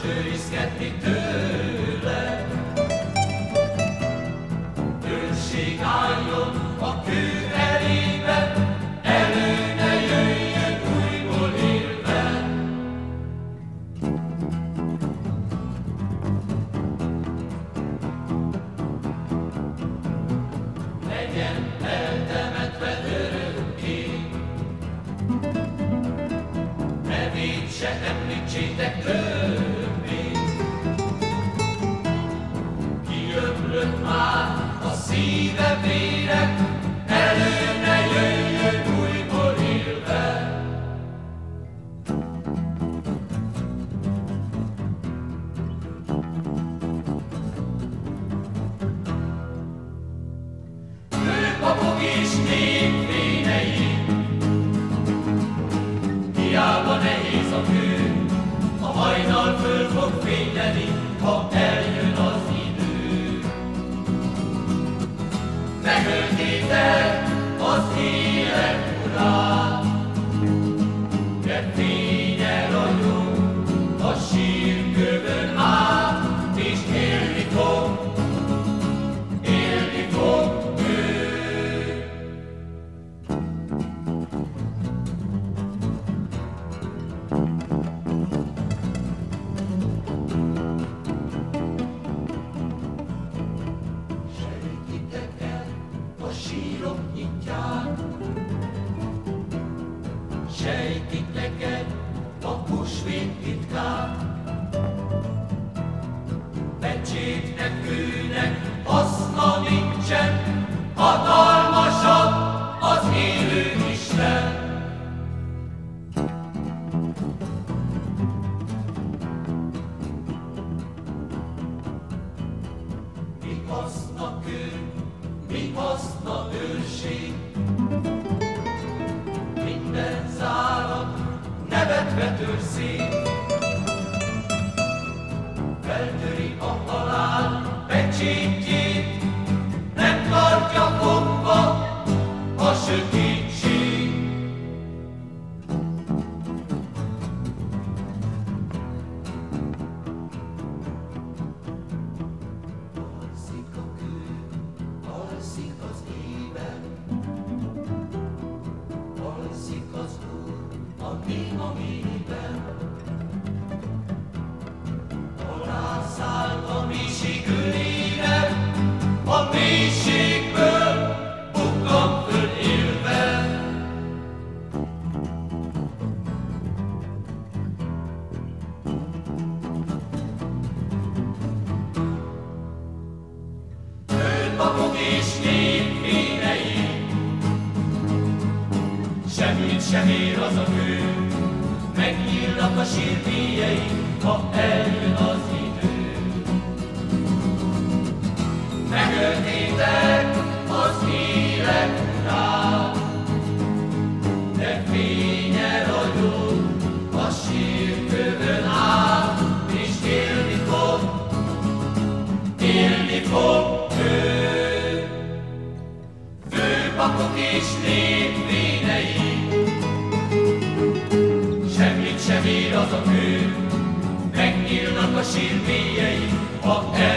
őrizgetni tőle. Őrség álljon a kő elébe, elő ne jöjjön újból élve. Legyen eltemetve örökké, nevét se említsétek többé. Kiömlött már a szíve vére, elő ne jöjjön újból élve. Főpapok és népvénei, hiába nehéz a kő, a hajnal föl fog fényleni, ha eljön az idő. Megöltétek az élet urát, de fénye ragyog a sírkövön át, és élni fog ő. Sejtitek el a sírok nyitját, sejtitek el a húsvét titkát. Pecsétnek, kőnek haszna nincsen, hatalmasabb az élő Isten. Mi haszna kő, mi haszna őrség, minden zárat nevetve tör szét. Feltöri a halál pecsétjét, nem tartja fogva a sötétség. Alszik a kő, alszik az éber, alszik az Úr a néma mélyben. Alászállt a mélység ölére, a mélységből bukkan föl élve. Főpapok és népvénei, semmit sem ér az a kő, megnyílnak a sírmélyei, ha eljön az idő. Megöltétek az élet urát, de fénye ragyog a sírkövön át, és élni fog ő. Főpapok és népvénei, semmit sem ér az a kő, megnyílnak a sírmélyei, ha